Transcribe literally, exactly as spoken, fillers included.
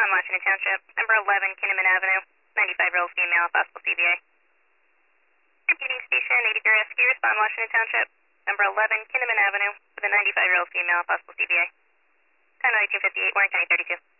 Respond Washington Township. Number eleven, Kinnaman Avenue. ninety-five-year-old female, possible C V A. Repeating station, eighty Rescue. Respond Washington Township. Number eleven, Kinnaman Avenue. With a ninety-five-year-old female, possible C V A. ten ninety-two fifty-eight, Warren County thirty-two.